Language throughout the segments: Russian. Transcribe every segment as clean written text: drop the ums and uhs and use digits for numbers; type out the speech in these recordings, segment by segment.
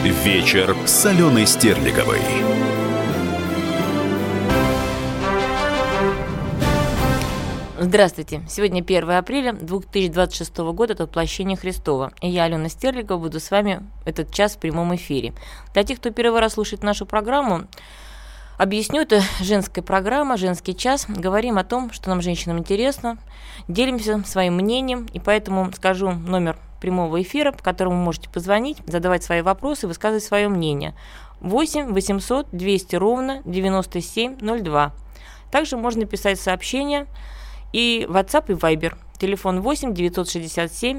Вечер с Аленой Стерлиговой. Здравствуйте! Сегодня 1 апреля 2026 года, это воплощение Христова. И я, Алена Стерлигова, буду с вами этот час в прямом эфире. Для тех, кто первый раз слушает нашу программу, объясню, это женская программа, женский час. Говорим о том, что нам, женщинам, интересно, делимся своим мнением, и поэтому скажу номер прямого эфира, по которому вы можете позвонить, задавать свои вопросы, высказывать свое мнение. 8 800 200 ровно 9702. Также можно писать сообщения и в WhatsApp, и Viber. Телефон 8 967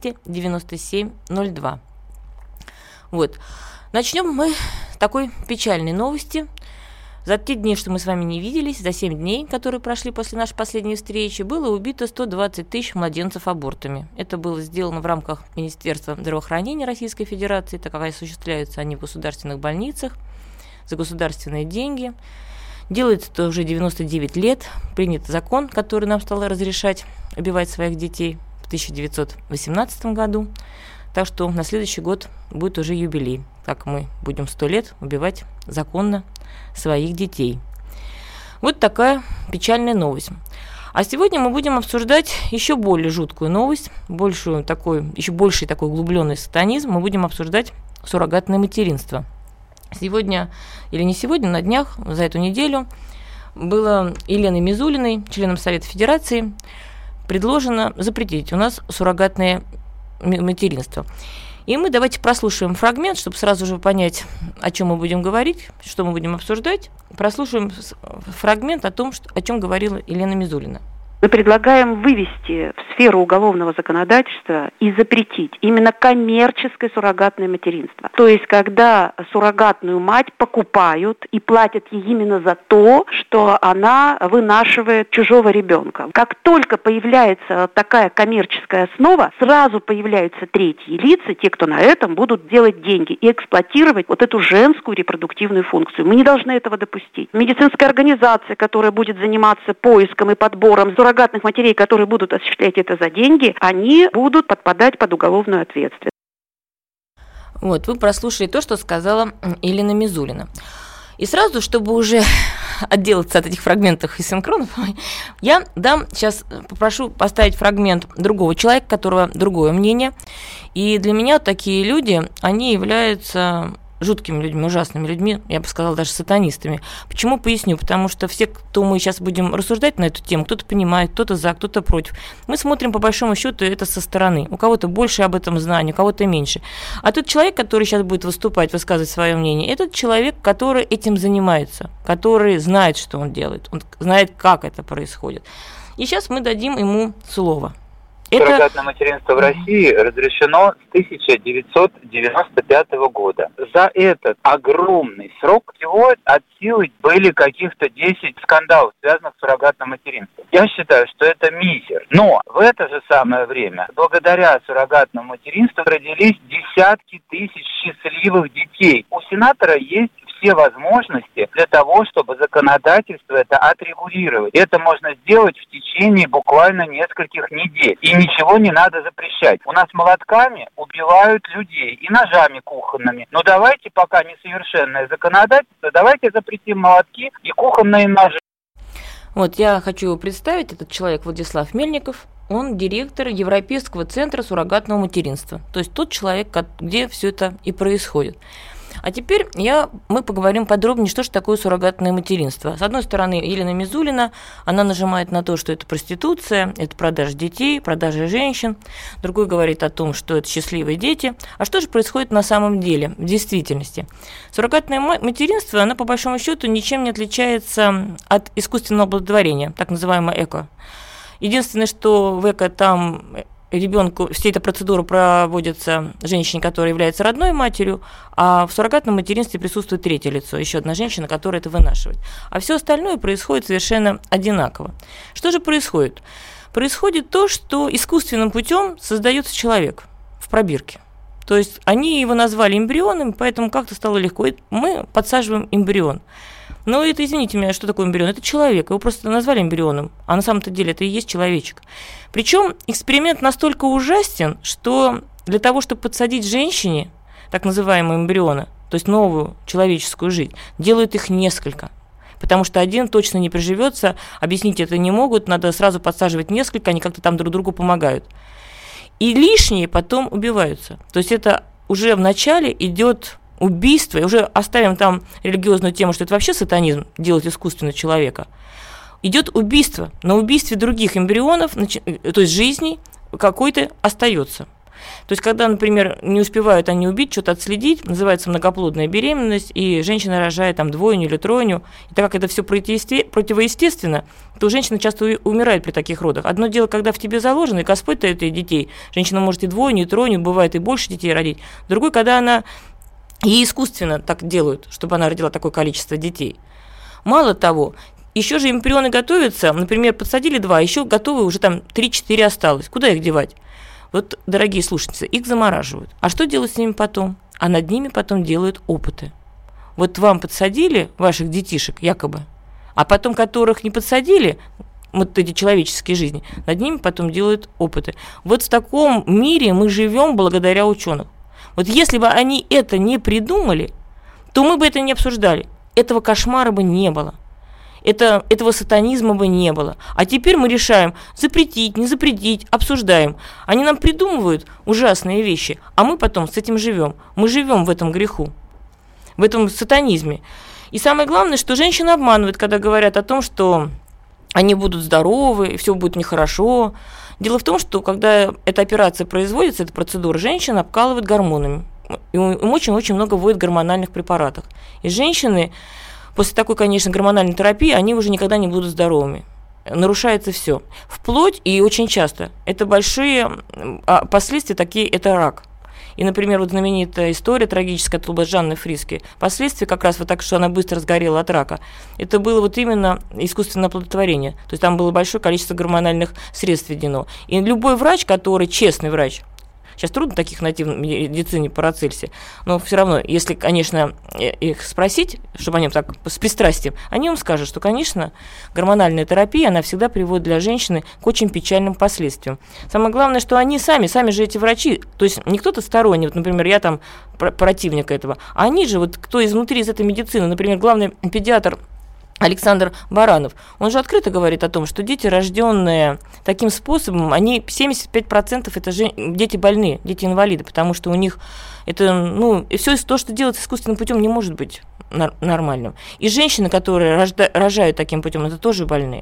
297 02. Вот. Начнем мы с такой печальной новости. За те дни, что мы с вами не виделись, за 7 дней, которые прошли после нашей последней встречи, было убито 120 тысяч младенцев абортами. Это было сделано в рамках Министерства здравоохранения Российской Федерации, так как осуществляются они в государственных больницах за государственные деньги. Делается это уже 99 лет. Принят закон, который нам стал разрешать убивать своих детей в 1918 году. Так что на следующий год будет уже юбилей, как мы будем 100 лет убивать законно своих детей. Вот такая печальная новость. А сегодня мы будем обсуждать еще более жуткую новость, еще больший такой углубленный сатанизм. Мы будем обсуждать суррогатное материнство. Сегодня, или не сегодня, на днях, за эту неделю, было Еленой Мизулиной, членом Совета Федерации, предложено запретить у нас суррогатное материнство. И мы давайте прослушаем фрагмент, чтобы сразу же понять, о чем мы будем говорить, что мы будем обсуждать. Прослушаем фрагмент о том, о чем говорила Елена Мизулина. Мы предлагаем вывести в сферу уголовного законодательства и запретить именно коммерческое суррогатное материнство. То есть, когда суррогатную мать покупают и платят ей именно за то, что она вынашивает чужого ребенка. Как только появляется такая коммерческая основа, сразу появляются третьи лица, те, кто на этом будут делать деньги и эксплуатировать вот эту женскую репродуктивную функцию. Мы не должны этого допустить. Медицинская организация, которая будет заниматься поиском и подбором суррогатных матерей, которые будут осуществлять это за деньги, они будут подпадать под уголовную ответственность. Вот, вы прослушали то, что сказала Елена Мизулина. И сразу, чтобы уже отделаться от этих фрагментов и синхронов, я сейчас попрошу поставить фрагмент другого человека, у которого другое мнение. И для меня такие люди, они являются жуткими людьми, ужасными людьми, я бы сказала, даже сатанистами. Почему? Поясню. Потому что все, кто мы сейчас будем рассуждать на эту тему, кто-то понимает, кто-то за, кто-то против. Мы смотрим, по большому счету, это со стороны. У кого-то больше об этом знания, у кого-то меньше. А тот человек, который сейчас будет выступать, высказывать свое мнение, этот человек, который этим занимается, который знает, что он делает, он знает, как это происходит. И сейчас мы дадим ему слово. Суррогатное материнство в России разрешено с 1995 года. За этот огромный срок всего от силы были каких-то 10 скандалов, связанных с суррогатным материнством. Я считаю, что это мизер. Но в это же самое время, благодаря суррогатному материнству, родились десятки тысяч счастливых детей. У сенатора есть все возможности для того, чтобы законодательство это отрегулировать. Это можно сделать в течение буквально нескольких недель. И ничего не надо запрещать. У нас молотками убивают людей и ножами кухонными. Но давайте, пока несовершенное законодательство, давайте запретим молотки и кухонные ножи. Вот я хочу его представить. Этот человек Владислав Мельников. Он директор Европейского центра суррогатного материнства. То есть тот человек, где все это и происходит. А теперь мы поговорим подробнее, что же такое суррогатное материнство. С одной стороны, Елена Мизулина, она нажимает на то, что это проституция, это продажа детей, продажа женщин. Другой говорит о том, что это счастливые дети. А что же происходит на самом деле, в действительности? Суррогатное материнство, оно по большому счету ничем не отличается от искусственного оплодотворения, так называемое ЭКО. Единственное, что в ЭКО там ребенку, вся эта процедура проводится женщине, которая является родной матерью, а в суррогатном материнстве присутствует третье лицо, еще одна женщина, которая это вынашивает. А все остальное происходит совершенно одинаково. Что же происходит? Происходит то, что искусственным путем создается человек в пробирке. То есть они его назвали эмбрионом, поэтому как-то стало легко. И мы подсаживаем эмбрион. Но это, извините меня, что такое эмбрион? Это человек, его просто назвали эмбрионом, а на самом-то деле это и есть человечек. Причем эксперимент настолько ужасен, что для того, чтобы подсадить женщине так называемые эмбрионы, то есть новую человеческую жизнь, делают их несколько. Потому что один точно не приживется, объяснить это не могут, надо сразу подсаживать несколько, они как-то там друг другу помогают. И лишние потом убиваются. То есть это уже в начале идет убийство, и уже оставим там религиозную тему, что это вообще сатанизм, делать искусственно человека. Идет убийство. На убийстве других эмбрионов, то есть жизней, какой-то остается. То есть, когда, например, не успевают они убить, что-то отследить, называется многоплодная беременность, и женщина рожает там двойню или тройню, и так как это все противоестественно, то женщина часто умирает при таких родах. Одно дело, когда в тебе заложено, и Господь дает ей детей, женщина может и двойню, и тройню, бывает и больше детей родить. Другой, когда она ей искусственно так делают, чтобы она родила такое количество детей. Мало того, еще же эмбрионы готовятся, например, подсадили 2, еще готовы уже там 3-4 осталось. Куда их девать? Вот, дорогие слушательницы, их замораживают. А что делать с ними потом? А над ними потом делают опыты. Вот вам подсадили ваших детишек, якобы, а потом которых не подсадили, вот эти человеческие жизни, над ними потом делают опыты. Вот в таком мире мы живем благодаря ученым. Вот если бы они это не придумали, то мы бы это не обсуждали. Этого кошмара бы не было. Этого сатанизма бы не было. А теперь мы решаем запретить, не запретить, обсуждаем. Они нам придумывают ужасные вещи, а мы потом с этим живем. Мы живем в этом греху, в этом сатанизме. И самое главное, что женщины обманывают, когда говорят о том, что они будут здоровы, и все будет нехорошо. Дело в том, что когда эта операция производится, эта процедура, женщина обкалывает гормонами. Им очень-очень много вводят гормональных препаратов. И женщины после такой, конечно, гормональной терапии, они уже никогда не будут здоровыми. Нарушается все. Вплоть, и очень часто, это большие последствия такие, это рак. И, например, вот знаменитая история трагическая от Жанны Фриски. Последствия как раз вот так, что она быстро сгорела от рака. Это было вот именно искусственное оплодотворение. То есть там было большое количество гормональных средств введено. И любой врач, который честный врач, сейчас трудно таких найти в медицине Парацельсе, но все равно, если, конечно, их спросить, чтобы они так с пристрастием, они вам скажут, что, конечно, гормональная терапия, она всегда приводит для женщины к очень печальным последствиям. Самое главное, что они сами же эти врачи, то есть не кто-то сторонний, вот, например, я там противник этого, а они же, вот кто изнутри из этой медицины, например, главный педиатр Александр Баранов, он же открыто говорит о том, что дети, рожденные таким способом, они 75% это же дети больные, дети инвалиды, потому что у них это, все то, что делается искусственным путем, не может быть нормальным. И женщины, которые рожают таким путем, это тоже больные.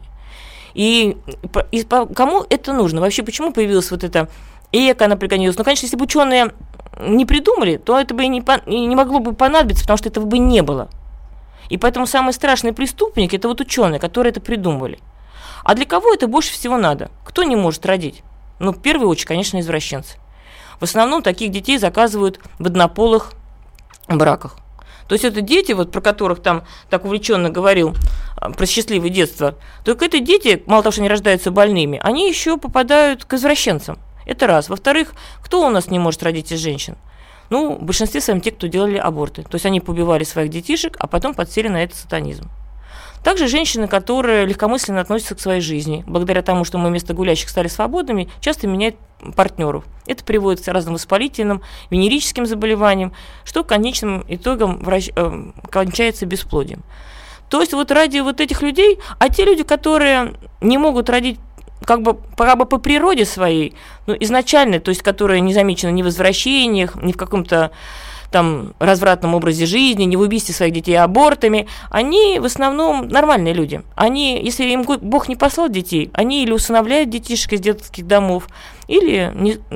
И кому это нужно? Вообще, почему появилась вот эта эко, она пригодилась? Ну, конечно, если бы ученые не придумали, то это бы и не могло бы понадобиться, потому что этого бы не было. И поэтому самый страшный преступник – это вот ученые, которые это придумали. А для кого это больше всего надо? Кто не может родить? В первую очередь, конечно, извращенцы. В основном таких детей заказывают в однополых браках. То есть это дети, вот, про которых там так увлеченно говорил, про счастливое детство. Только это дети, мало того, что они рождаются больными, они еще попадают к извращенцам. Это раз. Во-вторых, кто у нас не может родить из женщин? В большинстве своем те, кто делали аборты. То есть они побивали своих детишек, а потом подсели на этот сатанизм. Также женщины, которые легкомысленно относятся к своей жизни, благодаря тому, что мы вместо гулящих стали свободными, часто меняют партнеров. Это приводит к разным воспалительным, венерическим заболеваниям, что конечным итогом кончается бесплодием. То есть вот ради вот этих людей, а те люди, которые не могут родить как бы по природе своей, изначально, то есть которые не замечены ни в извращениях, ни в каком-то там развратном образе жизни, не в убийстве своих детей абортами, они в основном нормальные люди. Они, если им Бог не послал детей, они или усыновляют детишек из детских домов, или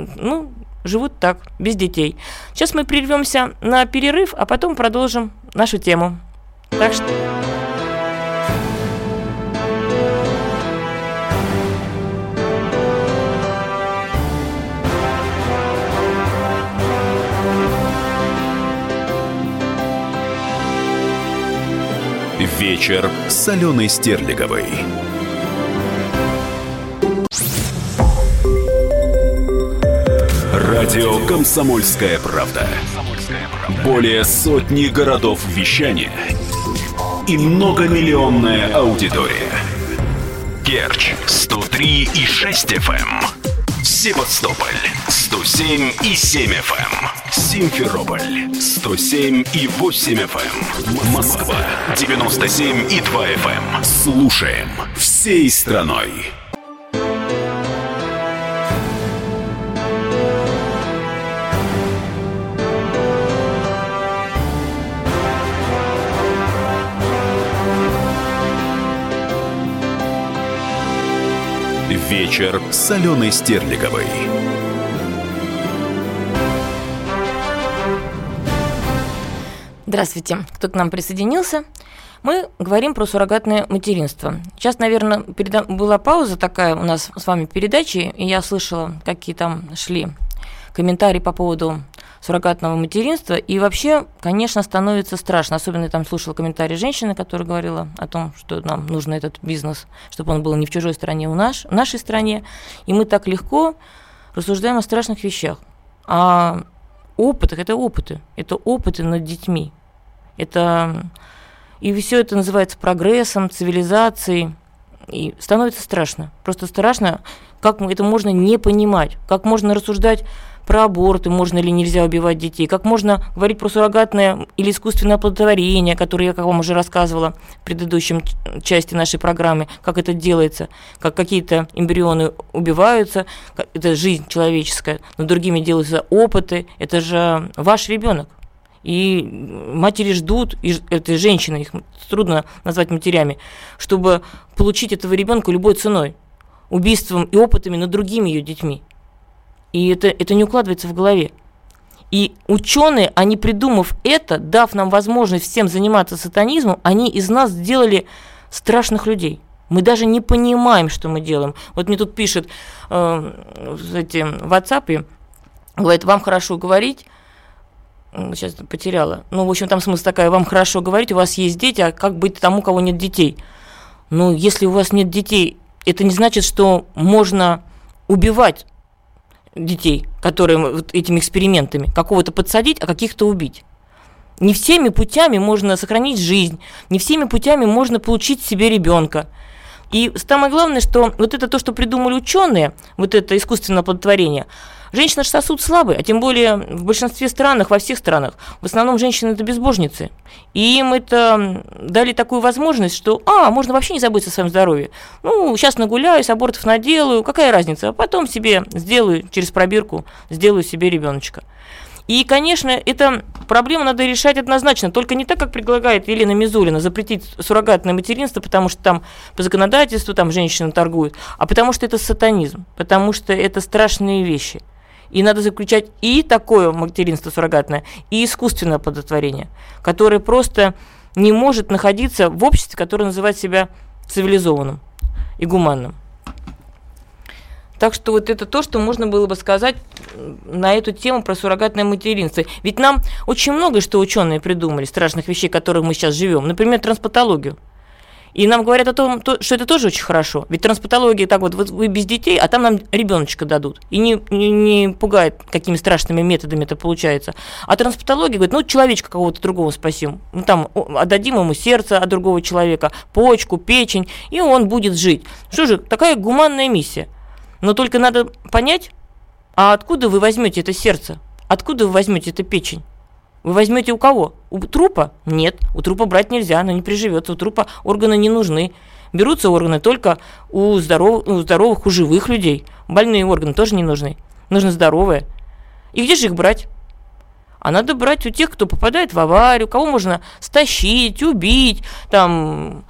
живут так, без детей. Сейчас мы прервемся на перерыв, а потом продолжим нашу тему. Так что... Вечер с Аленой Стерлиговой. Радио «Комсомольская правда». Более сотни городов вещания и многомиллионная аудитория. Керчь 103,6 FM. Севастополь 107,7 FM. Симферополь 107,8 FM. Москва 97,2 FM. Слушаем всей страной. Вечер с Аленой Стерлиговой. Здравствуйте, кто к нам присоединился. Мы говорим про суррогатное материнство. Сейчас, наверное, была пауза такая у нас с вами передачи, и я слышала, какие там шли комментарии по поводу суррогатного материнства. И вообще, конечно, становится страшно. Особенно я там слушала комментарии женщины, которая говорила о том, что нам нужен этот бизнес, чтобы он был не в чужой стране, а в нашей стране. И мы так легко рассуждаем о страшных вещах. А опытах, это опыты над детьми. И все это называется прогрессом, цивилизацией. И становится страшно. Просто страшно, как это можно не понимать, как можно рассуждать про аборты, можно или нельзя убивать детей, как можно говорить про суррогатное или искусственное оплодотворение, которое я, как вам уже рассказывала в предыдущем части нашей программы, как это делается, как какие-то эмбрионы убиваются, это жизнь человеческая, но другими делаются опыты, это же ваш ребенок. И матери ждут, и это женщины, их трудно назвать матерями, чтобы получить этого ребенка любой ценой, убийством и опытами над другими ее детьми. И это не укладывается в голове. И ученые, они придумав это, дав нам возможность всем заниматься сатанизмом, они из нас сделали страшных людей. Мы даже не понимаем, что мы делаем. Вот мне тут пишет в WhatsApp, говорит, вам хорошо говорить. Сейчас потеряла. В общем, там смысл такая, вам хорошо говорить, у вас есть дети, а как быть тому, у кого нет детей? Если у вас нет детей, это не значит, что можно убивать детей, которые вот этими экспериментами, какого-то подсадить, а каких-то убить. Не всеми путями можно сохранить жизнь, не всеми путями можно получить себе ребенка. И самое главное, что вот это то, что придумали ученые, вот это искусственное оплодотворение, женщина же сосуд слабый, а тем более в большинстве странах, во всех странах, в основном женщины это безбожницы. И им это дали такую возможность, что можно вообще не заботиться о своем здоровье. Сейчас нагуляюсь, абортов наделаю, какая разница, а потом себе сделаю через пробирку, сделаю себе ребеночка. И, конечно, эту проблему надо решать однозначно, только не так, как предлагает Елена Мизулина, запретить суррогатное материнство, потому что там по законодательству там женщины торгуют, а потому что это сатанизм, потому что это страшные вещи. И надо заключать и такое материнство суррогатное, и искусственное оплодотворение, которое просто не может находиться в обществе, которое называет себя цивилизованным и гуманным. Так что вот это то, что можно было бы сказать на эту тему про суррогатное материнство. Ведь нам очень много, что ученые придумали, страшных вещей, в которых мы сейчас живем. Например, трансплантологию. И нам говорят о том, что это тоже очень хорошо. Ведь трансплантология, так вот вы без детей, а там нам ребеночка дадут. И не пугает, какими страшными методами это получается. А трансплантология говорит, человечка какого-то другого спасем. Там отдадим ему сердце от другого человека, почку, печень, и он будет жить. Что же, такая гуманная миссия. Но только надо понять, а откуда вы возьмете это сердце? Откуда вы возьмете эту печень? Вы возьмете у кого? У трупа? Нет, у трупа брать нельзя, оно не приживется, у трупа органы не нужны. Берутся органы только у здоровых, у живых людей. Больные органы тоже не нужны. Нужны здоровые. И где же их брать? А надо брать у тех, кто попадает в аварию, кого можно стащить, убить, там,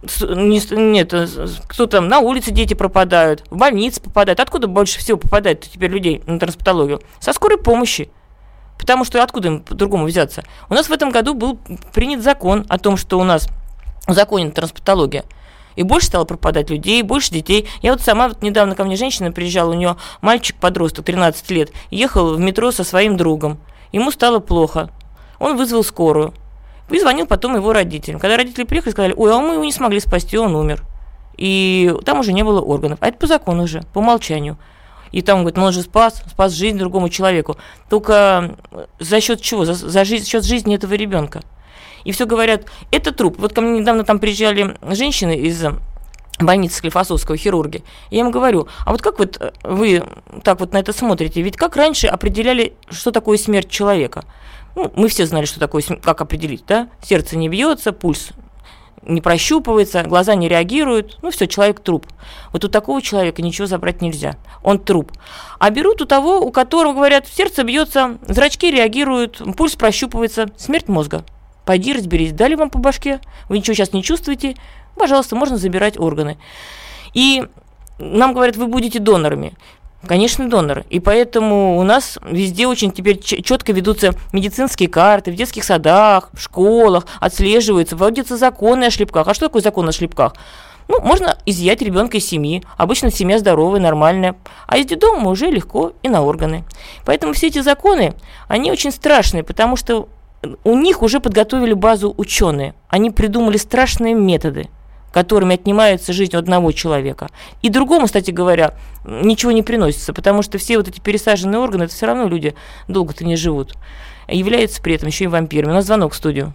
кто там на улице дети пропадают, в больнице попадают. Откуда больше всего попадает теперь людей на трансплантологию? Со скорой помощи. Потому что откуда им по-другому взяться? У нас в этом году был принят закон о том, что у нас узаконена трансплантология. И больше стало пропадать людей, больше детей. Я вот сама, недавно ко мне женщина приезжала, у нее мальчик-подросток, 13 лет, ехал в метро со своим другом. Ему стало плохо. Он вызвал скорую. И звонил потом его родителям. Когда родители приехали, сказали, а мы его не смогли спасти, он умер. И там уже не было органов. А это по закону уже, по умолчанию. И там, говорит, он же спас жизнь другому человеку. Только за счет чего? За счет жизни этого ребенка. И все говорят, это труп. Вот ко мне недавно там приезжали женщины из больницы Склифосовского, хирурги. Я им говорю, а вот как вот вы так вот на это смотрите? Ведь как раньше определяли, что такое смерть человека? Ну, мы все знали, что такое, как определить, да? Сердце не бьется, пульс не прощупывается, глаза не реагируют, ну все, человек труп. Вот у такого человека ничего забрать нельзя, он труп. А берут у того, у которого, говорят, сердце бьется, зрачки реагируют, пульс прощупывается, смерть мозга. Пойди разберись, дали вам по башке, вы ничего сейчас не чувствуете, пожалуйста, можно забирать органы. И нам говорят, вы будете донорами. Конечно, доноры. И поэтому у нас везде очень теперь четко ведутся медицинские карты, в детских садах, в школах, отслеживаются, вводятся законы о шлепках. А что такое закон о шлепках? Ну, можно изъять ребенка из семьи. Обычно семья здоровая, нормальная. А из детдома уже легко и на органы. Поэтому все эти законы, они очень страшные, потому что у них уже подготовили базу ученые. Они придумали страшные методы, которыми отнимается жизнь одного человека. И другому, кстати говоря, ничего не приносится, потому что все вот эти пересаженные органы, это все равно люди долго-то не живут. Являются при этом еще и вампирами. У нас звонок в студию.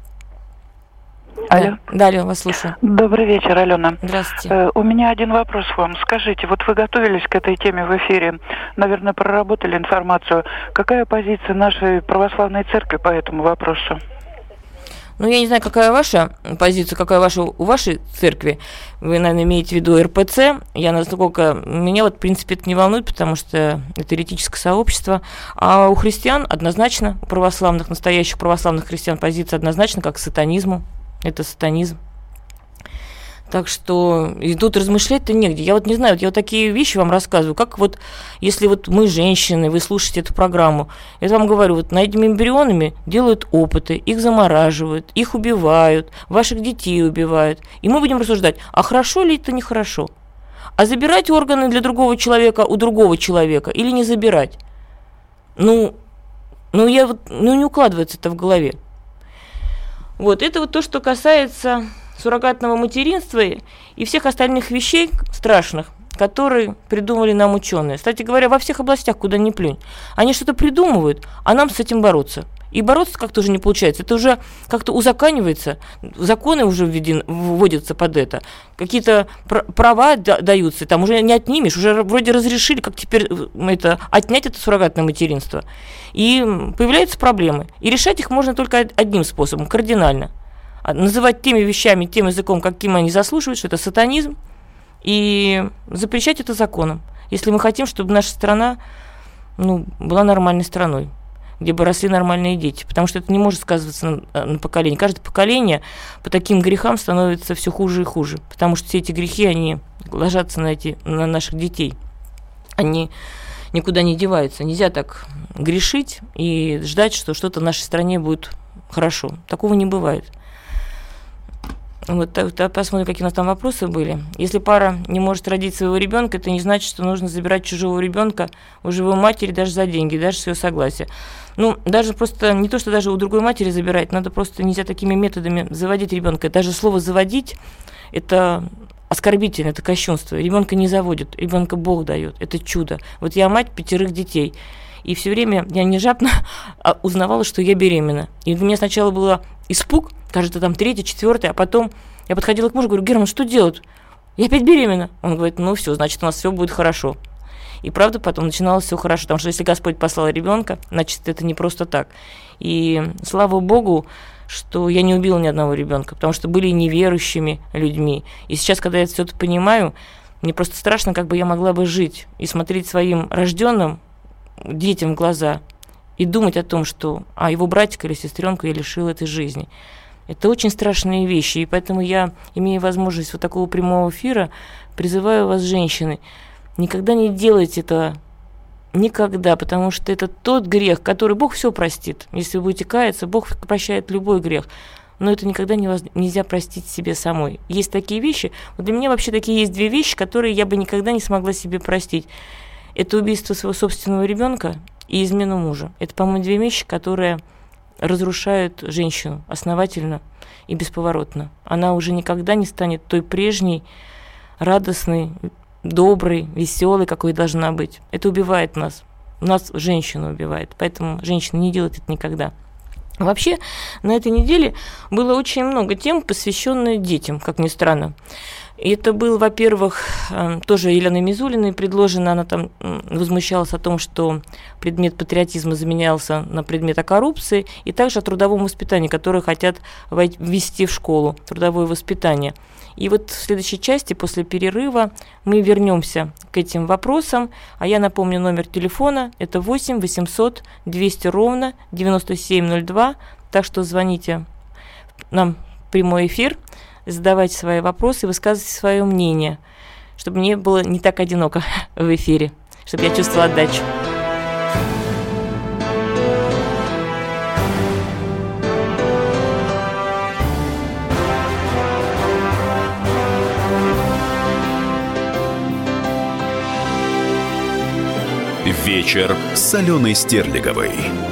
Алло. Да, Алло, вас слушаю. Добрый вечер, Алена. Здравствуйте. У меня один вопрос к вам. Скажите, вот вы готовились к этой теме в эфире, наверное, проработали информацию. Какая позиция нашей православной церкви по этому вопросу? Ну, я не знаю, какая ваша позиция, какая ваша у вашей церкви. Вы, наверное, имеете в виду РПЦ. Меня вот, в принципе, это не волнует, потому что это еретическое сообщество. А у христиан однозначно, у православных, настоящих православных христиан позиция однозначно, как к сатанизму. Это сатанизм. Так что и тут размышлять-то негде. Я вот не знаю, я вот такие вещи вам рассказываю, как вот, если вот мы женщины, вы слушаете эту программу, я вам говорю, вот над этими эмбрионами делают опыты, их замораживают, их убивают, ваших детей убивают. И мы будем рассуждать, а хорошо ли это нехорошо? А забирать органы для другого человека у другого человека или не забирать? Не укладывается это в голове. Вот, это вот то, что касается суррогатного материнства и всех остальных вещей страшных, которые придумали нам ученые. Кстати говоря, во всех областях, куда ни плюнь, они что-то придумывают, а нам с этим бороться. И бороться как-то уже не получается. Это уже как-то узаканивается, законы уже вводятся под это. Какие-то права даются, там уже не отнимешь, уже вроде разрешили, как теперь отнять это суррогатное материнство. И появляются проблемы. И решать их можно только одним способом, кардинально. Называть теми вещами, тем языком, каким они заслуживают, что это сатанизм, и запрещать это законом. Если мы хотим, чтобы наша страна была нормальной страной, где бы росли нормальные дети, потому что это не может сказываться на поколении. Каждое поколение по таким грехам становится все хуже и хуже, потому что все эти грехи, они ложатся на наших детей. Они никуда не деваются. Нельзя так грешить и ждать, что что-то в нашей стране будет хорошо. Такого не бывает. Вот посмотрим, какие у нас там вопросы были. Если пара не может родить своего ребенка, это не значит, что нужно забирать чужого ребенка у живой матери даже за деньги, даже с ее согласия. Даже просто не то, что даже у другой матери забирать, надо просто нельзя такими методами заводить ребенка. Даже слово заводить это оскорбительно, это кощунство. Ребенка не заводят, ребенка Бог дает. Это чудо. Вот я мать 5 детей. И все время я внезапно узнавала, что я беременна. И у меня сначала был испуг, кажется, там 3-й, 4-й, а потом я подходила к мужу, говорю: Герман, что делать? Я опять беременна. Он говорит: все, значит, у нас все будет хорошо. И правда, потом начиналось все хорошо, потому что если Господь послал ребенка, значит, это не просто так. И слава Богу, что я не убила ни одного ребенка, потому что были неверующими людьми. И сейчас, когда я все это понимаю, мне просто страшно, как бы я могла бы жить и смотреть своим рожденным детям в глаза и думать о том, что его братика или сестренку я лишила этой жизни. Это очень страшные вещи, и поэтому я, имея возможность вот такого прямого эфира, призываю вас, женщины, никогда не делайте этого, никогда, потому что это тот грех, который Бог все простит. Если вы будете каяться, Бог прощает любой грех, но это никогда нельзя простить себе самой. Есть такие вещи, вот для меня вообще такие есть 2 вещи, которые я бы никогда не смогла себе простить. Это убийство своего собственного ребенка и измену мужа. Это, по-моему, 2 вещи, которые разрушают женщину основательно и бесповоротно. Она уже никогда не станет той прежней, радостной, доброй, веселой, какой должна быть. Это убивает нас. Нас женщину убивает. Поэтому женщина не делает это никогда. Вообще, на этой неделе было очень много тем, посвященных детям, как ни странно. И это был, во-первых, тоже Еленой Мизулиной предложено, она там возмущалась о том, что предмет патриотизма заменялся на предмет о коррупции, и также о трудовом воспитании, которое хотят ввести в школу, трудовое воспитание. И вот в следующей части, после перерыва, мы вернемся к этим вопросам. А я напомню номер телефона, это 8 800 200 ровно 9702, так что звоните нам в прямой эфир, задавайте свои вопросы, высказывайте свое мнение, чтобы мне было не так одиноко в эфире, чтобы я чувствовала отдачу. Вечер с Аленой Стерлиговой.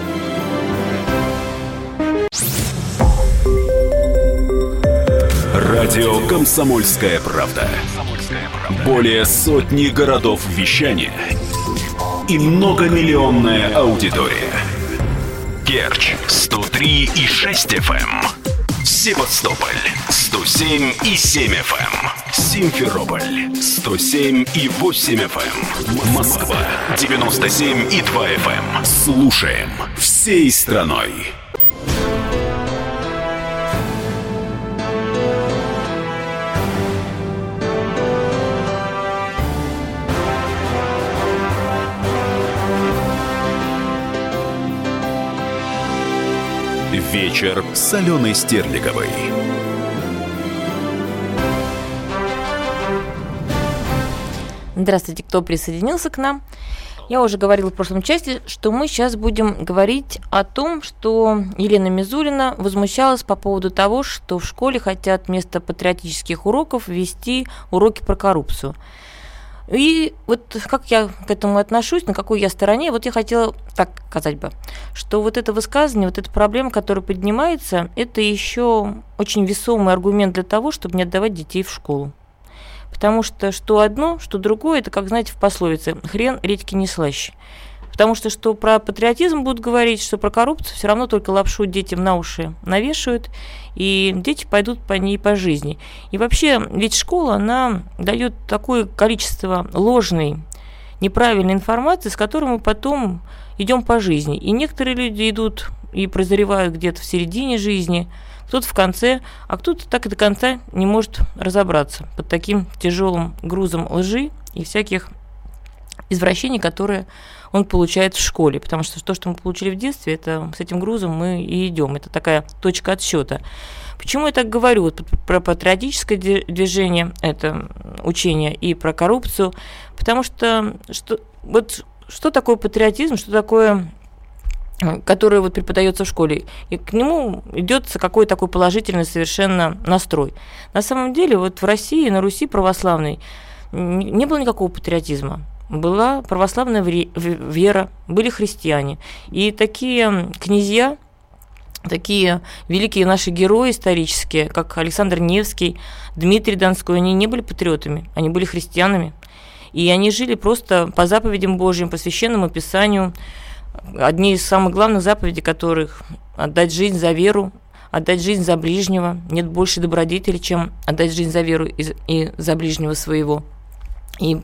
Радио «Комсомольская правда». Более сотни городов вещания и многомиллионная аудитория. Керчь 103,6 FM. Севастополь 107,7 FM. Симферополь 107,8 FM. Москва 97,2 FM. Слушаем всей страной. Вечер с Аленой Стерлиговой. Здравствуйте, кто присоединился к нам. Я уже говорила в прошлом части, что мы сейчас будем говорить о том, что Елена Мизулина возмущалась по поводу того, что в школе хотят вместо патриотических уроков ввести уроки про коррупцию. И вот как я к этому отношусь, на какой я стороне, вот я хотела так сказать бы, что вот это высказывание, вот эта проблема, которая поднимается, это еще очень весомый аргумент для того, чтобы не отдавать детей в школу. Потому что одно, что другое, это, как знаете, в пословице «хрен редьки не слаще». Потому что про патриотизм будут говорить, что про коррупцию все равно только лапшу детям на уши навешивают, и дети пойдут по ней по жизни. И вообще, ведь школа, она дает такое количество ложной, неправильной информации, с которой мы потом идем по жизни. И некоторые люди идут и прозревают где-то в середине жизни, кто-то в конце, а кто-то так и до конца не может разобраться под таким тяжелым грузом лжи и всяких извращений, которые он получает в школе, потому что то, что мы получили в детстве, это с этим грузом мы и идем. Это такая точка отсчета. Почему я так говорю? Вот про патриотическое движение, это учение, и про коррупцию, потому что что такое патриотизм, что такое, которое вот преподается в школе, и к нему идется какой-то такой положительный совершенно настрой. На самом деле, вот в России, на Руси православной не было никакого патриотизма. Была православная вера, были христиане. И такие князья, такие великие наши герои исторические, как Александр Невский, Дмитрий Донской, они не были патриотами, они были христианами. И они жили просто по заповедям Божьим, по священному писанию. Одни из самых главных заповедей которых – отдать жизнь за веру, отдать жизнь за ближнего. Нет больше добродетели, чем отдать жизнь за веру и за ближнего своего. И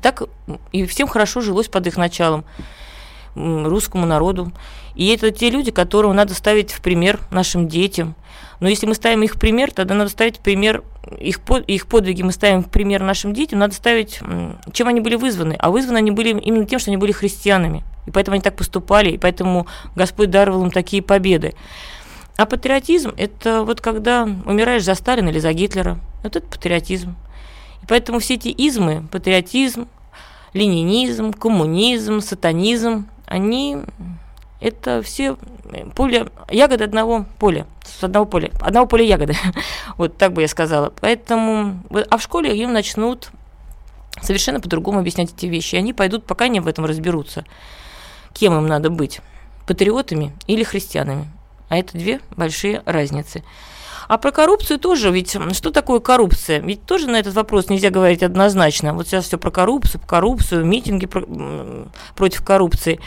всем хорошо жилось под их началом, русскому народу. И это те люди, которых надо ставить в пример нашим детям. Но если мы ставим их в пример, тогда надо ставить в пример их подвиги, мы ставим в пример нашим детям, надо ставить, чем они были вызваны. А вызваны они были именно тем, что они были христианами. И поэтому они так поступали, и поэтому Господь даровал им такие победы. А патриотизм – это вот когда умираешь за Сталина или за Гитлера. Вот это патриотизм. И поэтому все эти измы, патриотизм, ленинизм, коммунизм, сатанизм, они это все ягоды одного поля ягоды. Вот так бы я сказала. Поэтому, а в школе им начнут совершенно по-другому объяснять эти вещи. И они пойдут, пока не в этом разберутся, кем им надо быть, патриотами или христианами. А это две большие разницы. А про коррупцию тоже, ведь что такое коррупция? Ведь тоже на этот вопрос нельзя говорить однозначно. Вот сейчас все про коррупцию, митинги против коррупции.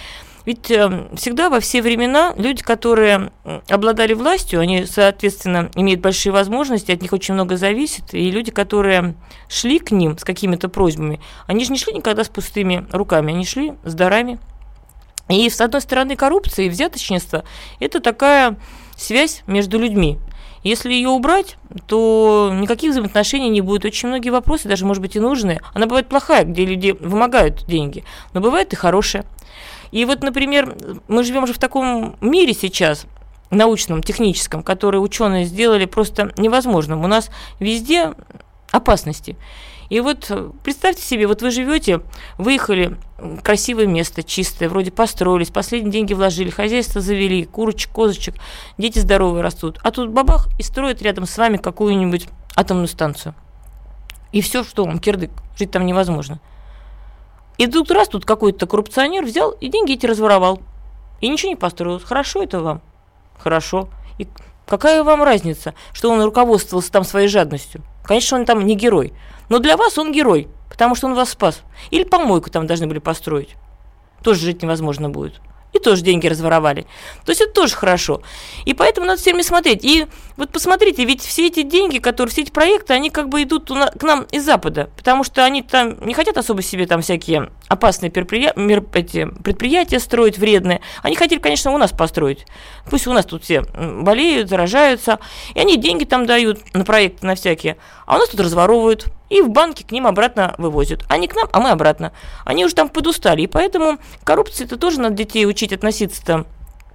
Ведь всегда во все времена люди, которые обладали властью, они, соответственно, имеют большие возможности, от них очень много зависит, и люди, которые шли к ним с какими-то просьбами, они же не шли никогда с пустыми руками, они шли с дарами. И, с одной стороны, коррупция и взяточничество – это такая связь между людьми. Если ее убрать, то никаких взаимоотношений не будет. Очень многие вопросы, даже, может быть, и нужные. Она бывает плохая, где люди вымогают деньги, но бывает и хорошая. И вот, например, мы живем же в таком мире сейчас, научном, техническом, который ученые сделали просто невозможным. У нас везде опасности. И вот представьте себе, вот вы живете, выехали в красивое место, чистое, вроде построились, последние деньги вложили, хозяйство завели, курочек, козочек, дети здоровые растут. А тут бабах и строят рядом с вами какую-нибудь атомную станцию. И все, что вам, кирдык, жить там невозможно. И тут раз тут какой-то коррупционер взял и деньги эти разворовал. И ничего не построил. Хорошо это вам? Хорошо. И какая вам разница, что он руководствовался там своей жадностью? Конечно, он там не герой. Но для вас он герой, потому что он вас спас. Или помойку там должны были построить. Тоже жить невозможно будет. И тоже деньги разворовали. То есть это тоже хорошо. И поэтому надо все время смотреть. И вот посмотрите, ведь все эти деньги, все эти проекты, они как бы идут к нам из Запада. Потому что они там не хотят особо себе там всякие опасные предприятия строить, вредные. Они хотели, конечно, у нас построить. Пусть у нас тут все болеют, заражаются. И они деньги там дают на проекты, на всякие. А у нас тут разворовывают. И в банке к ним обратно вывозят. Они к нам, а мы обратно. Они уже там подустали. И поэтому коррупции-то тоже надо детей учить относиться-то,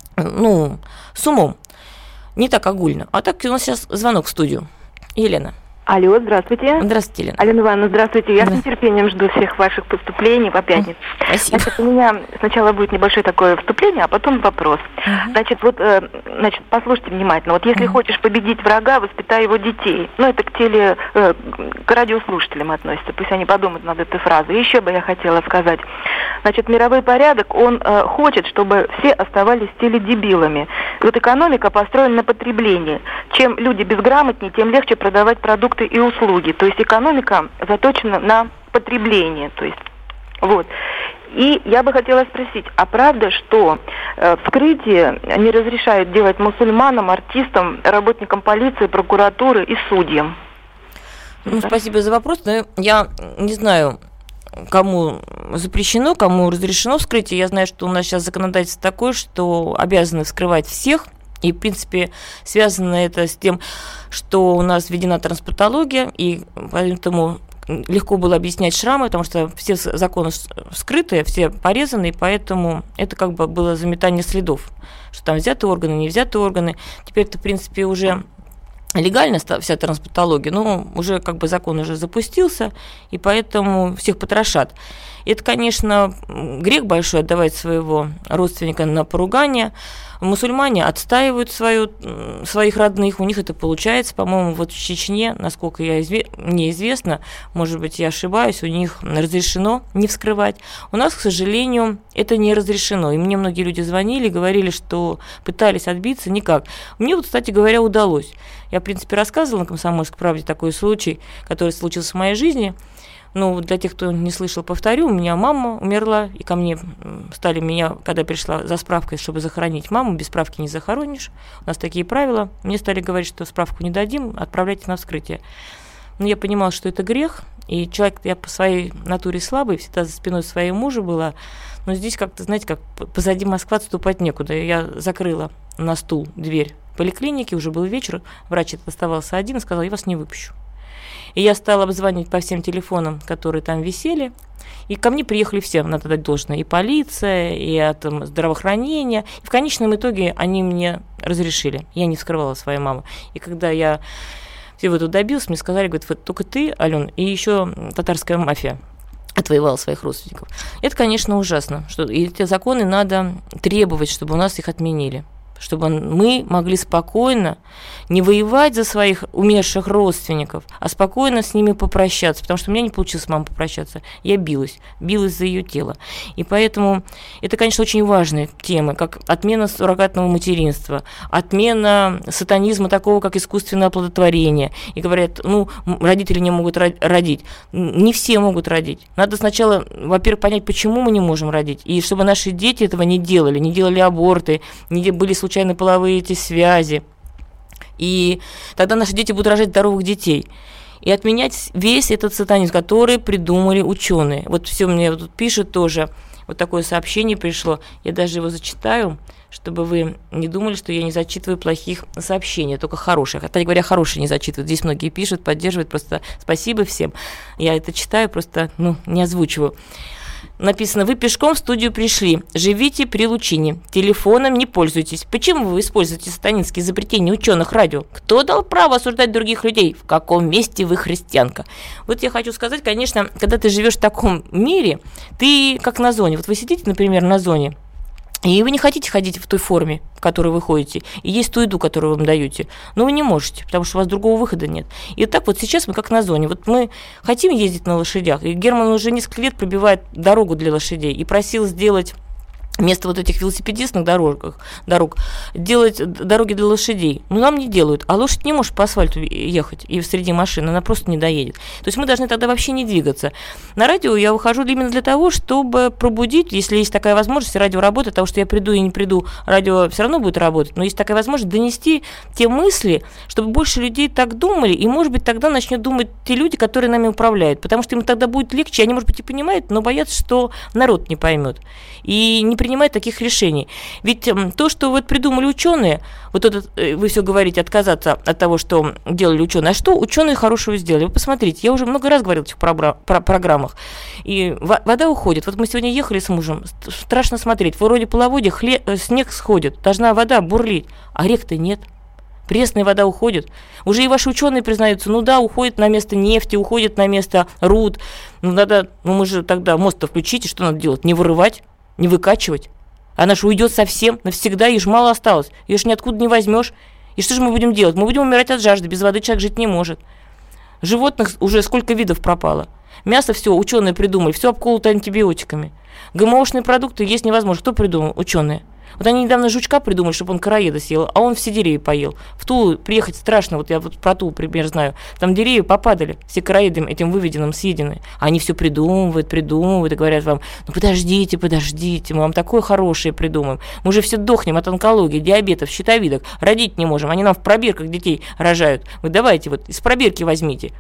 с умом. Не так огульно. А так у нас сейчас звонок в студию. Елена. Алло, здравствуйте. Здравствуйте, Елена. Алена Ивановна, здравствуйте. Я с нетерпением жду всех ваших поступлений по пятницу. Спасибо. Значит, у меня сначала будет небольшое такое вступление, а потом вопрос. Значит, послушайте внимательно. Вот если хочешь победить врага, воспитай его детей. Это к радиослушателям относится. Пусть они подумают над этой фразой. Еще бы я хотела сказать. Значит, мировой порядок, он хочет, чтобы все оставались теледебилами. Вот экономика построена на потреблении. Чем люди безграмотнее, тем легче продавать продукты и услуги. То есть экономика заточена на потребление. То есть, вот. И я бы хотела спросить, а правда, что вскрытие не разрешают делать мусульманам, артистам, работникам полиции, прокуратуры и судьям? Спасибо за вопрос, но я не знаю, кому запрещено, кому разрешено вскрытие. Я знаю, что у нас сейчас законодательство такое, что обязаны вскрывать всех. И, в принципе, связано это с тем, что у нас введена трансплантология, и поэтому легко было объяснять шрамы, потому что все законы вскрытые, все порезаны, и поэтому это как бы было заметание следов, что там взяты органы, не взяты органы. Теперь это, в принципе, уже легально вся трансплантология, но уже как бы закон уже запустился, и поэтому всех потрошат. Это, конечно, грех большой отдавать своего родственника на поругание. Мусульмане отстаивают своих родных, у них это получается. По-моему, вот в Чечне, насколько мне известно, может быть, я ошибаюсь, у них разрешено не вскрывать. У нас, к сожалению, это не разрешено. И мне многие люди звонили, говорили, что пытались отбиться, никак. Мне вот, кстати говоря, удалось. Я, в принципе, рассказывала на «Комсомольской правде» такой случай, который случился в моей жизни. Для тех, кто не слышал, повторю, у меня мама умерла, и ко мне когда я пришла за справкой, чтобы захоронить маму, без справки не захоронишь. У нас такие правила. Мне стали говорить, что справку не дадим, отправляйте на вскрытие. Но я понимала, что это грех, и я по своей натуре слабой, всегда за спиной своего мужа была. Но здесь как-то, знаете, как позади Москвы отступать некуда. Я закрыла на стул дверь поликлиники, уже был вечер, врач оставался один и сказал: я вас не выпущу. И я стала обзванивать по всем телефонам, которые там висели. И ко мне приехали все, надо дать должное, и полиция, и здравоохранение. И в конечном итоге они мне разрешили. Я не вскрывала свою маму. И когда я всего этого добилась, мне сказали, говорят, вот только ты, Ален, и еще татарская мафия отвоевала своих родственников. Это, конечно, ужасно. И эти законы надо требовать, чтобы у нас их отменили. чтобы мы могли спокойно не воевать за своих умерших родственников, а спокойно с ними попрощаться, потому что у меня не получилось с мамой попрощаться. Я билась за ее тело. И поэтому это, конечно, очень важные темы, как отмена суррогатного материнства, отмена сатанизма такого, как искусственное оплодотворение. И говорят, родители не могут родить. Не все могут родить. Надо сначала, во-первых, понять, почему мы не можем родить, и чтобы наши дети этого не делали аборты, не были случайно половые эти связи. И тогда наши дети будут рожать здоровых детей. И отменять весь этот сатанизм, который придумали ученые. Вот все мне тут пишут тоже. Вот такое сообщение пришло. Я даже его зачитаю, чтобы вы не думали, что я не зачитываю плохих сообщений, только хороших. Кстати говоря, хорошие не зачитывают. Здесь многие пишут, поддерживают. Просто спасибо всем. Я это читаю, просто не озвучиваю. Написано: вы пешком в студию пришли, живите при лучине, телефоном не пользуйтесь. Почему вы используете сатанинские изобретения ученых радио? Кто дал право осуждать других людей? В каком месте вы христианка? Вот я хочу сказать, конечно, когда ты живешь в таком мире, ты как на зоне. Вот вы сидите, например, на зоне, и вы не хотите ходить в той форме, в которой вы ходите, и есть ту еду, которую вам даете, но вы не можете, потому что у вас другого выхода нет. И так вот сейчас мы как на зоне. Вот мы хотим ездить на лошадях, и Герман уже несколько лет пробивает дорогу для лошадей и просил сделать вместо вот этих велосипедистных дорог делать дороги для лошадей. Нам не делают, а лошадь не может по асфальту ехать и среди машин, она просто не доедет. То есть мы должны тогда вообще не двигаться. На радио я выхожу именно для того, чтобы пробудить, если есть такая возможность, радио работает, потому что я приду и не приду, радио все равно будет работать, но есть такая возможность донести те мысли, чтобы больше людей так думали, и, может быть, тогда начнут думать те люди, которые нами управляют, потому что им тогда будет легче, они, может быть, и понимают, но боятся, что народ не поймет и не принимает таких решений. Ведь то, что вот придумали ученые, вот этот, вы все говорите, отказаться от того, что делали ученые, а что ученые хорошего сделали? Вы посмотрите, я уже много раз говорила в этих программах, и вода уходит. Вот мы сегодня ехали с мужем, страшно смотреть, вроде половодья, снег сходит, должна вода бурлить, а рек-то нет. Пресная вода уходит. Уже и ваши ученые признаются, уходит на место нефти, уходит на место руд. Мы же тогда мост-то включите, что надо делать? Не вырывать, не выкачивать. Она же уйдет совсем, навсегда, ей же мало осталось. Ее же ниоткуда не возьмешь. И что же мы будем делать? Мы будем умирать от жажды, без воды человек жить не может. Животных уже сколько видов пропало. Мясо все, ученые придумали, все обколото антибиотиками. ГМОшные продукты есть невозможно. Кто придумал? Ученые. Вот они недавно жучка придумали, чтобы он короеда съел, а он все деревья поел. В Тулу приехать страшно, вот я вот про Тулу пример знаю. Там деревья попадали, все короедом этим выведенным съедены. А они все придумывают и говорят вам: подождите, мы вам такое хорошее придумаем. Мы же все дохнем от онкологии, диабетов, щитовидок, родить не можем. Они нам в пробирках детей рожают. Вы давайте вот из пробирки возьмите.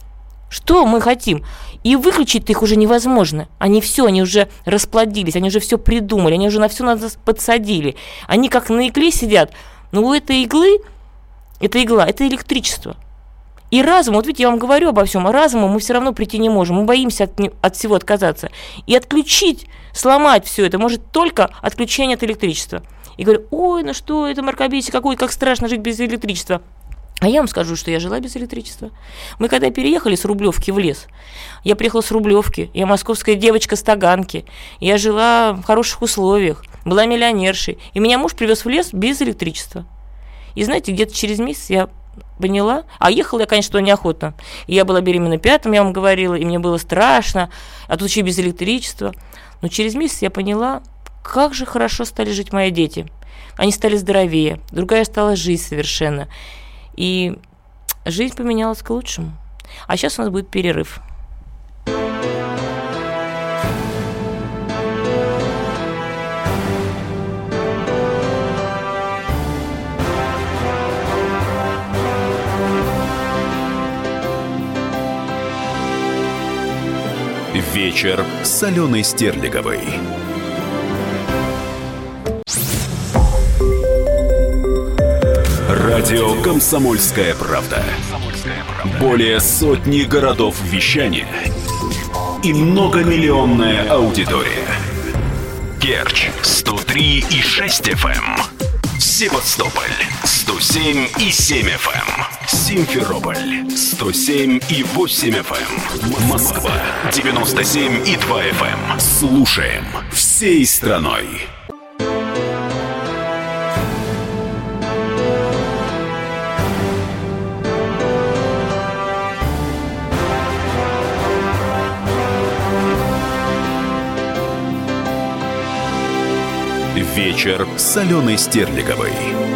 Что мы хотим? И выключить их уже невозможно. Они уже расплодились, они уже все придумали, они уже на все нас подсадили. Они как на игле сидят. Но у этой иглы, это электричество. И разум, вот видите, я вам говорю обо всем, а разуму мы все равно прийти не можем. Мы боимся от всего отказаться. И отключить, сломать все это может только отключение от электричества. И говорю: ой, что это, мракобесие какое, как страшно жить без электричества. А я вам скажу, что я жила без электричества. Мы когда переехали с Рублевки в лес, я приехала с Рублевки, я московская девочка с Таганки, я жила в хороших условиях, была миллионершей, и меня муж привез в лес без электричества. И знаете, где-то через месяц я поняла, а ехала я, конечно, неохотно. И я была беременна 5-м, я вам говорила, и мне было страшно, а тут еще без электричества. Но через месяц я поняла, как же хорошо стали жить мои дети. Они стали здоровее, другая стала жизнь совершенно. И жизнь поменялась к лучшему. А сейчас у нас будет перерыв. Вечер с Аленой Стерлиговой. Радио «Комсомольская правда». Более сотни городов вещания и многомиллионная аудитория. Керчь 103,6 FM. Севастополь 107,7 FM. Симферополь 107,8 FM. Москва 97,2 FM. Слушаем всей страной. Вечер с Аленой Стерлиговой.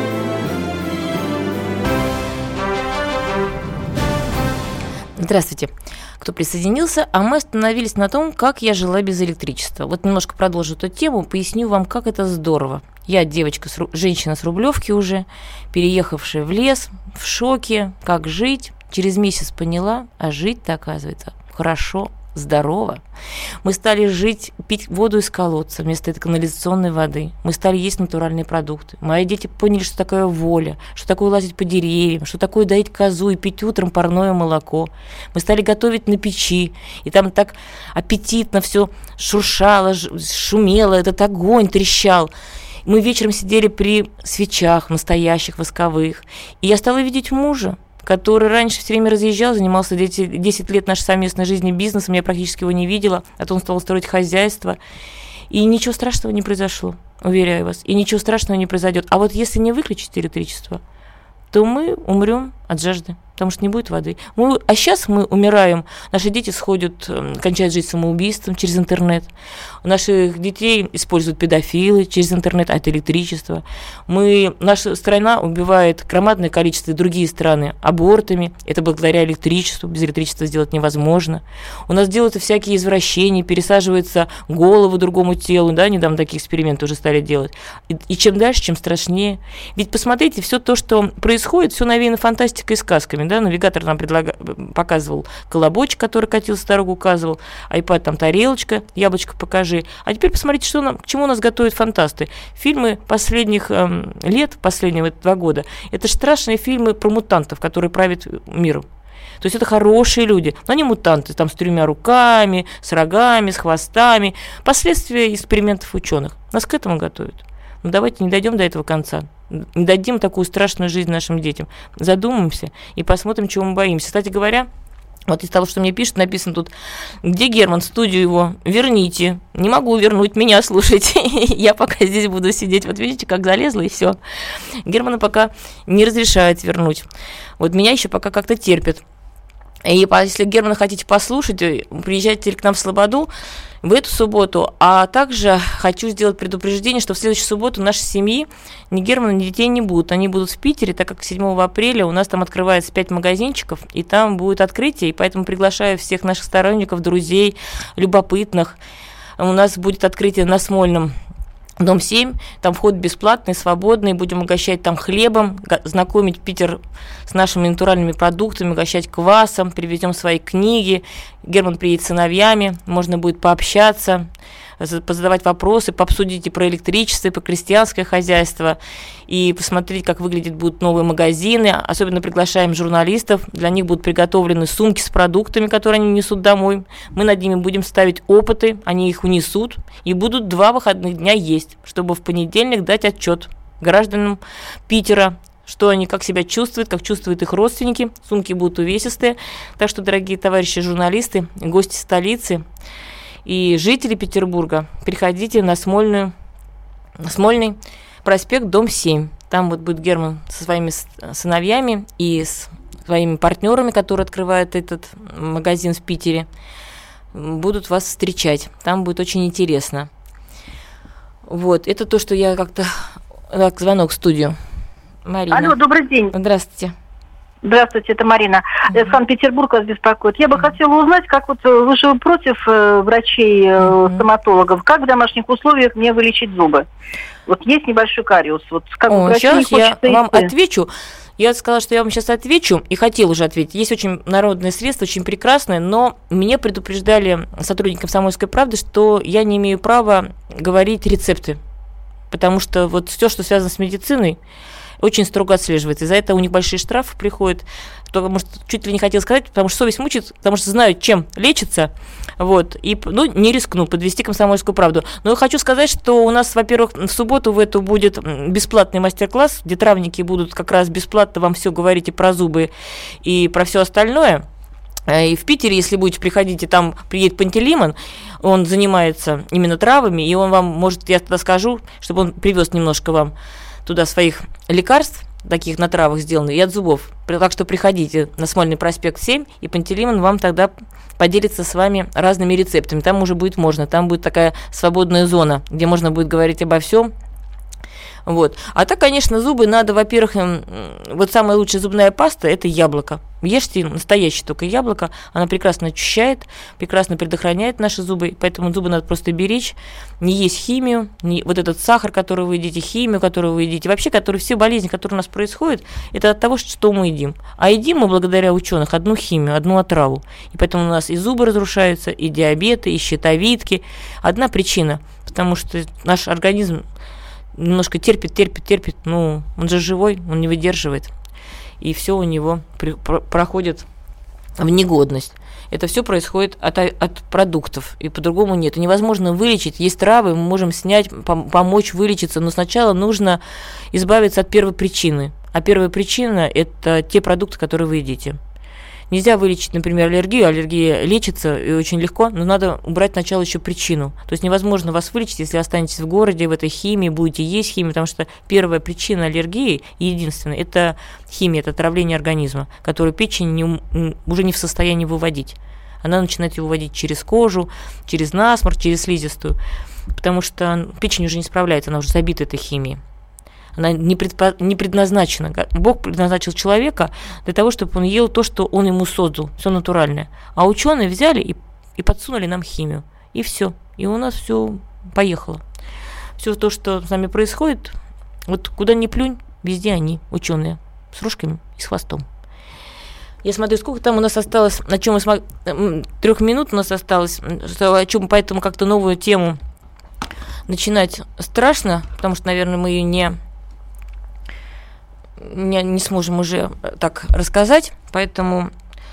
Здравствуйте, кто присоединился, а мы остановились на том, как я жила без электричества. Вот немножко продолжу эту тему, поясню вам, как это здорово. Я девочка, женщина с Рублевки уже, переехавшая в лес, в шоке, как жить. Через месяц поняла, а жить-то, оказывается, хорошо, здорово. Мы стали пить воду из колодца вместо этой канализационной воды. Мы стали есть натуральные продукты. Мои дети поняли, что такое воля, что такое лазить по деревьям, что такое доить козу и пить утром парное молоко. Мы стали готовить на печи, и там так аппетитно все шуршало, шумело, этот огонь трещал. Мы вечером сидели при свечах настоящих, восковых. И я стала видеть мужа, который раньше все время разъезжал, занимался 10 лет нашей совместной жизни бизнесом, я практически его не видела, а то он стал строить хозяйство. И ничего страшного не произошло, уверяю вас, и ничего страшного не произойдет. А вот если не выключить электричество, то мы умрем от жажды, потому что не будет воды. А сейчас мы умираем, наши дети сходят, кончают жизнь самоубийством через интернет. У наших детей используют педофилы через интернет, а это электричество. Наша страна убивает громадное количество, другие страны, абортами. Это благодаря электричеству. Без электричества сделать невозможно. У нас делаются всякие извращения, пересаживается голову другому телу. Да, недавно такие эксперименты уже стали делать. И чем дальше, чем страшнее. Ведь посмотрите, все то, что происходит, все навеяно фантастикой и сказками. Да? Навигатор нам показывал колобочек, который катился, дорогу указывал. Айпад, там тарелочка, яблочко покажи. А теперь посмотрите, к чему нас готовят фантасты. Фильмы последних лет, последние 2 года, это страшные фильмы про мутантов, которые правят миром. То есть это хорошие люди, но они мутанты, там с 3 руками, с рогами, с хвостами. Последствия экспериментов ученых. Нас к этому готовят. Но давайте не дойдем до этого конца. Не дадим такую страшную жизнь нашим детям. Задумаемся и посмотрим, чего мы боимся. Кстати говоря, вот из того, что мне пишут, написано тут: где Герман, студию его, верните. Не могу вернуть, меня слушайте. Я пока здесь буду сидеть. Вот видите, как залезла, и все. Германа пока не разрешает вернуть. Вот меня еще пока как-то терпят. И если Германа хотите послушать, приезжайте к нам в Слободу в эту субботу. А также хочу сделать предупреждение, что в следующую субботу нашей семьи ни Германа, ни детей не будут. Они будут в Питере, так как 7 апреля у нас там открывается 5 магазинчиков, и там будет открытие, и поэтому приглашаю всех наших сторонников, друзей, любопытных. У нас будет открытие на Смольном, дом 7, там вход бесплатный, свободный, будем угощать там хлебом, знакомить Питер с нашими натуральными продуктами, угощать квасом, привезем свои книги, Герман приедет с сыновьями, можно будет пообщаться, позадавать вопросы, пообсудить и про электричество, и про крестьянское хозяйство, и посмотреть, как выглядят будут новые магазины. Особенно приглашаем журналистов, для них будут приготовлены сумки с продуктами, которые они несут домой. Мы над ними будем ставить опыты, они их унесут, и будут 2 выходных дня есть, чтобы в понедельник дать отчет гражданам Питера, что они, как себя чувствуют, как чувствуют их родственники. Сумки будут увесистые. Так что, дорогие товарищи журналисты, гости столицы и жители Петербурга, приходите на Смольный проспект, дом 7. Там вот будет Герман со своими сыновьями и с своими партнерами, которые открывают этот магазин в Питере, будут вас встречать. Там будет очень интересно. Вот, это то, что я как-то... Так, звонок в студию. Марина. Алло, добрый день. Здравствуйте. Здравствуйте, это Марина. Санкт-Петербург вас беспокоит. Я бы хотела узнать, как вот вы же против врачей, стоматологов, как в домашних условиях мне вылечить зубы? Вот есть небольшой кариес. Вот как сейчас я вам отвечу. Я сказала, что я вам сейчас отвечу, и хотела уже ответить. Есть очень народное средство, очень прекрасное, но мне предупреждали сотрудники «Комсомольской правды», что я не имею права говорить рецепты, потому что вот все, что связано с медициной, очень строго отслеживается. За это у них большие штрафы приходят. Потому что чуть ли не хотела сказать, потому что совесть мучает, потому что знают, чем лечится. Вот. И не рискну подвести «Комсомольскую правду». Но я хочу сказать, что у нас, во-первых, в субботу в эту будет бесплатный мастер-класс, где травники будут как раз бесплатно вам все говорить и про зубы, и про все остальное. И в Питере, если будете приходить, и там приедет Пантелеймон, он занимается именно травами, и он вам может, я тогда скажу, чтобы он привез немножко вам туда своих лекарств, таких на травах сделанных, и от зубов. Так что приходите на Смольный проспект 7, и Пантелеймон вам тогда поделится с вами разными рецептами. Там уже будет можно, там будет такая свободная зона, где можно будет говорить обо всем, Вот. А так, конечно, зубы надо, во-первых, вот самая лучшая зубная паста – это яблоко. Ешьте настоящее только яблоко, она прекрасно очищает, прекрасно предохраняет наши зубы, поэтому зубы надо просто беречь, не есть химию, не вот этот сахар, который вы едите, химию, которую вы едите, вообще, все болезни, которые у нас происходят, это от того, что мы едим. А едим мы, благодаря ученым, одну химию, одну отраву. И поэтому у нас и зубы разрушаются, и диабеты, и щитовидки. Одна причина, потому что наш организм немножко терпит, но он же живой, он не выдерживает. И все у него проходит в негодность. Это все происходит от продуктов, и по-другому нет. И невозможно вылечить. Есть травы, мы можем снять, помочь вылечиться, но сначала нужно избавиться от первой причины. А первая причина – это те продукты, которые вы едите. Нельзя вылечить, например, аллергию. Аллергия лечится и очень легко, но надо убрать сначала еще причину. То есть невозможно вас вылечить, если останетесь в городе, в этой химии, будете есть химию, потому что первая причина аллергии, единственная, это химия, это отравление организма, которую печень уже не в состоянии выводить. Она начинает его выводить через кожу, через насморк, через слизистую, потому что печень уже не справляется, она уже забита этой химией. Она не предназначена. Бог предназначил человека для того, чтобы он ел то, что он ему создал, все натуральное. А ученые взяли и подсунули нам химию. И все. И у нас все поехало. Все то, что с нами происходит, вот куда ни плюнь, везде они, ученые, с рожками и с хвостом. Я смотрю, сколько там у нас осталось, на чем 3 минут у нас осталось, о чем, поэтому как-то новую тему начинать страшно, потому что, наверное, мы ее не сможем уже так рассказать, поэтому,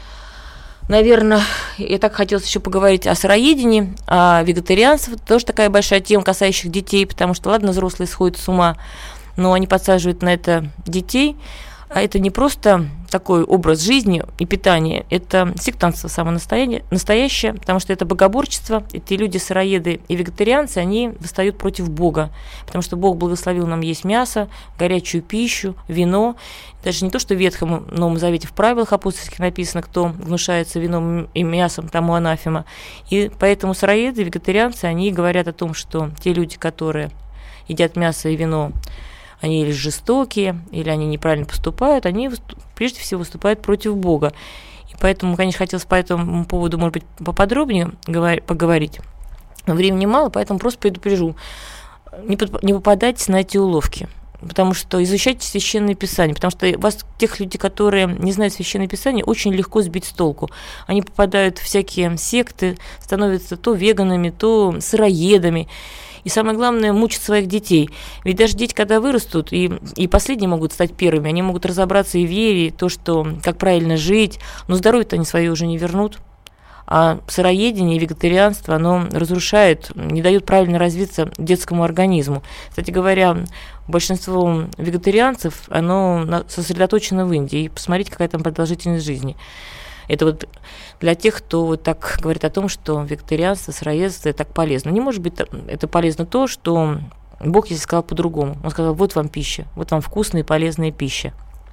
наверное, я так хотелось еще поговорить о сыроедении, о вегетарианстве, это тоже такая большая тема, касающих детей, потому что, ладно, взрослые сходят с ума, но они подсаживают на это детей, а это не просто такой образ жизни и питания, это сектантство самое настоящее, потому что это богоборчество, эти люди-сыроеды и вегетарианцы, они восстают против Бога, потому что Бог благословил нам есть мясо, горячую пищу, вино, даже не то, что в Ветхом Новом Завете в правилах апостольских написано, кто гнушается вином и мясом, тому анафема, и поэтому сыроеды и вегетарианцы, они говорят о том, что те люди, которые едят мясо и вино, они или жестокие, или они неправильно поступают, они прежде всего выступают против Бога. И поэтому, конечно, хотелось по этому поводу, может быть, поподробнее поговорить. Времени мало, поэтому просто предупрежу. Не попадайте на эти уловки, потому что изучайте Священное Писание, потому что вас, тех людей, которые не знают Священное Писание, очень легко сбить с толку. Они попадают в всякие секты, становятся то веганами, то сыроедами. И самое главное, мучат своих детей. Ведь даже дети, когда вырастут, и последние могут стать первыми, они могут разобраться и в вере, то, что, как правильно жить, но здоровье-то они свое уже не вернут. А сыроедение и вегетарианство, оно разрушает, не дает правильно развиться детскому организму. Кстати говоря, большинство вегетарианцев, оно сосредоточено в Индии. И посмотрите, какая там продолжительность жизни. Это вот для тех, кто вот так говорит о том, что вегетарианство, сыроедство – это так полезно. Не может быть это полезно то, что Бог, если сказал по-другому. Он сказал, вот вам пища, вот вам вкусная и полезная пища.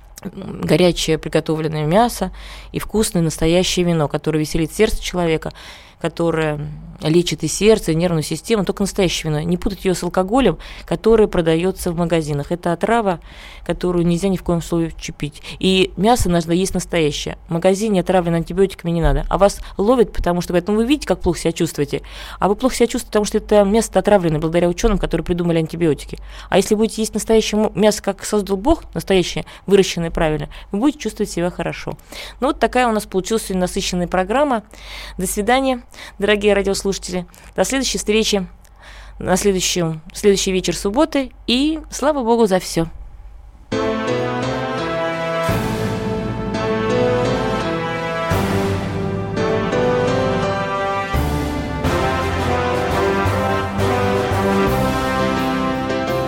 Горячее приготовленное мясо и вкусное настоящее вино, которое веселит сердце человека, которое лечит и сердце, и нервную систему, только настоящее вино. Не путать ее с алкоголем, который продается в магазинах. Это отрава, которую нельзя ни в коем случае пить. И мясо нужно есть настоящее. В магазине отравлено антибиотиками не надо. А вас ловят, потому что говорят, ну вы видите, как плохо себя чувствуете. А вы плохо себя чувствуете, потому что это мясо отравлено благодаря ученым, которые придумали антибиотики. А если будете есть настоящее мясо, как создал Бог, настоящее, выращенное правильно, вы будете чувствовать себя хорошо. Ну вот такая у нас получилась насыщенная программа. До свидания, дорогие радиослушатели. До следующей встречи на следующий вечер субботы. И слава Богу за все.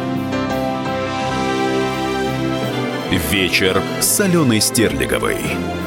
Вечер с Аленой Стерлиговой.